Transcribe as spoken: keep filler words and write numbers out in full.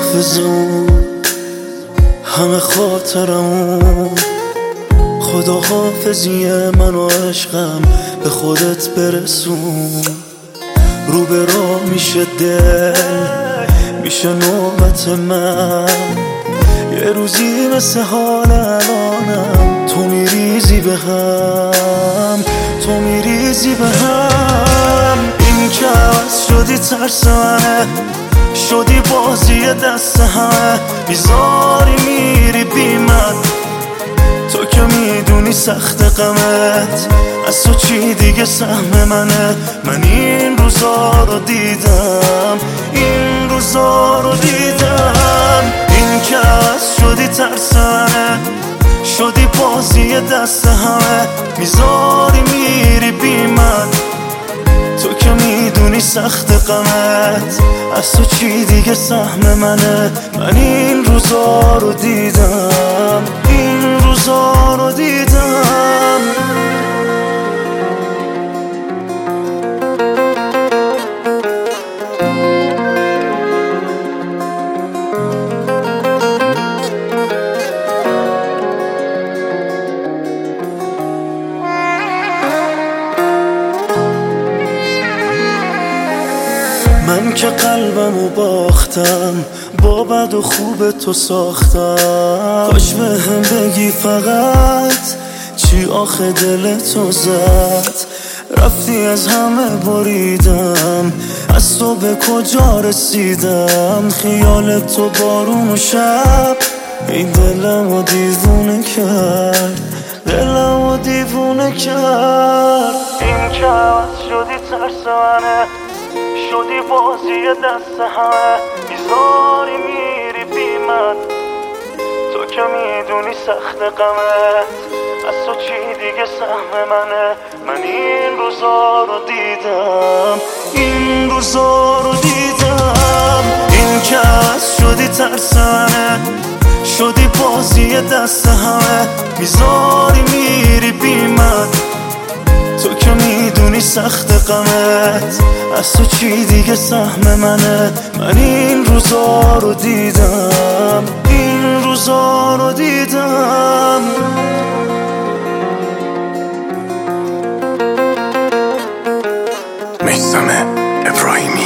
حافظمون همه خاطرمون، خدا حافظی من و عشقم به خودت برسون. رو به راه میشه دل، میشه نوبت من، یه روزی مثل حال الانم تو میریزی به هم، تو میریزی به هم. این که عوض شدی ترس منه، شدی بازی دست همه، بیزاری میری بی من، تو که میدونی سخت غمت از تو چی دیگه سهم منه. من این روزا رو دیدم، این روزا رو دیدم. این که عوض شدی ترس منه، شدی بازی دست همه، میذاری میری بی من، تو که میدونی سخت غمت از تو چی دیگه سهم منه. من این روزا رو دیدم، این روزا رو دیدم. من که قلبمو باختم، با بد و خوب تو ساختم، کاش به هم بگی فقط چی آخه دل تو زد. رفتی از همه بریدم، از تو به کجا رسیدم. خیال تو بارون و شب این دلمو دیوونه کرد، دلمو دیوونه کرد. این که عوض شدی ترس منه، شدی بازی دست همه، بیزاری میری بی من، تو که میدونی سخت غمت از تو چی دیگه سهم منه. من این روزا رو دیدم، این روزا رو دیدم. این که عوض شدی ترس منه، شدی بازی دست همه، بیزاری میری بی من، تو که میدونی سخت غمت از تو چی دیگه سهم منه. من این روزا رو دیدم، این روزا رو دیدم. میثم ابراهیمی.